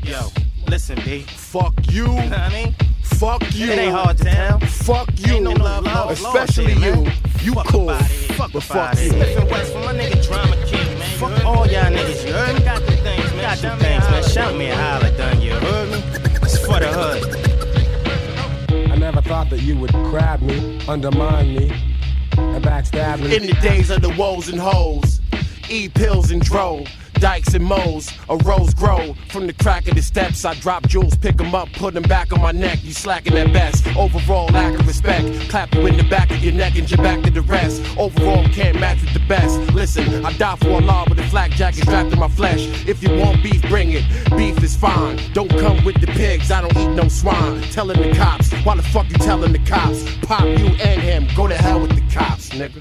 Yo, listen, B. Fuck you. Know what I mean? Fuck you. It ain't hard to tell. Fuck you. Ain't no love, especially shit, you. Man. You fuck cool. Fuck but fuck you. Smith and West for my nigga Drama King, man. Fuck all y'all niggas, you heard me? Got them things, man. Got them things, man. Shout me and holler, done, you heard me? It's for the hood. I never thought that you would grab me, undermine me, and backstab me. In the days of the woes and hoes, eat pills and dro, dikes and mows, a rose grow. From the crack of the steps, I drop jewels, pick them up, put them back on my neck. You slacking at best. Overall, lack of respect. Clap you in the back of your neck and your back to the rest. Overall, can't match with the best. Listen, I die for Allah with a flak jacket strapped to my flesh. If you want beef, bring it. Beef is fine. Don't come with the pigs, I don't eat no swine. Telling the cops, why the fuck you telling the cops? Pop you and him, go to hell with the cops, nigga.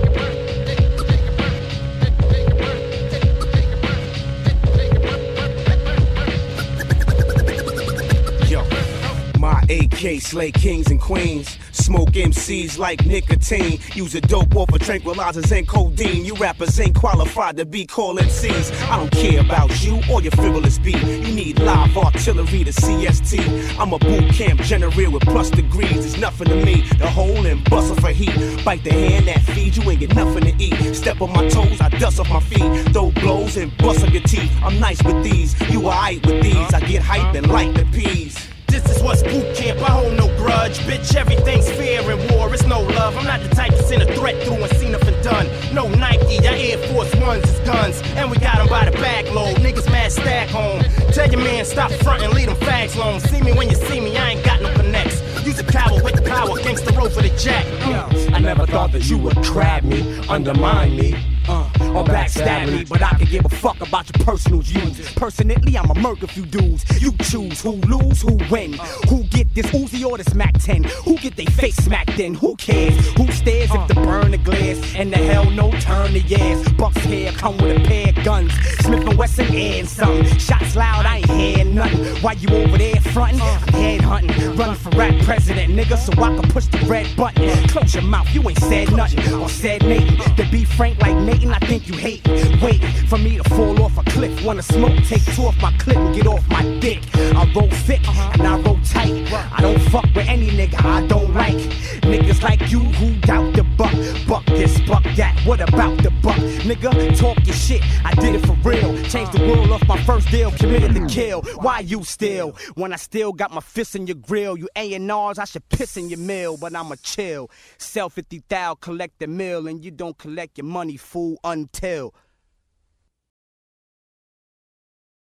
My AK slay kings and queens. Smoke MCs like nicotine. Use a dope off of tranquilizers and codeine. You rappers ain't qualified to be called MCs. I don't care about you or your frivolous beat. You need live artillery to CST. I'm a boot camp general with plus degrees. It's nothing to me. The hole and bustle for heat. Bite the hand that feeds you, ain't get nothing to eat. Step on my toes, I dust off my feet. Throw blows and bust on your teeth. I'm nice with these, you alright with these. I get hype and light the peas. This is what's boot camp, I hold no grudge. Bitch, everything's fair in war, it's no love. I'm not the type to send a threat through and see nothing done. No Nike, our Air Force Ones is guns. And we got them by the bag load, niggas mad stack home. Tell your man stop frontin', leave them fags alone. See me when you see me, I ain't got no connects. Use a coward with the power, gangsta roll for the jack. I never thought that you would grab me, undermine me, or backstab me, but I can give a fuck about your personal views. Personally, I'ma murk a few dudes. You choose who lose, who win, who get this Uzi or this Mac 10, who get they face smacked in, who cares, who stares if the burn the glass, and the hell no turn the ass. Bucks here come with a pair of guns, Smith and Wesson and some. Shots loud, I ain't hearing nothing. Why you over there frontin'? I'm head hunting, running for rap president, nigga, so I can push the red button. Close your mouth, you ain't said nothing, or said Nathan. To be frank like Nathan, I think you hate waiting for me to fall off a cliff. Wanna smoke, take two off my clip and get off my dick. I roll thick and I roll tight. I don't fuck with any nigga I don't like. Niggas like you who doubt the buck. Buck this, buck that, what about the buck? Nigga, talk your shit, I did it for real. Changed the world off my first deal, committed to kill. Why you still? When I still got my fist in your grill. You A&Rs, I should piss in your mill, but I'ma chill. Sell 50,000, collect the mill, and you don't collect your money, fool, until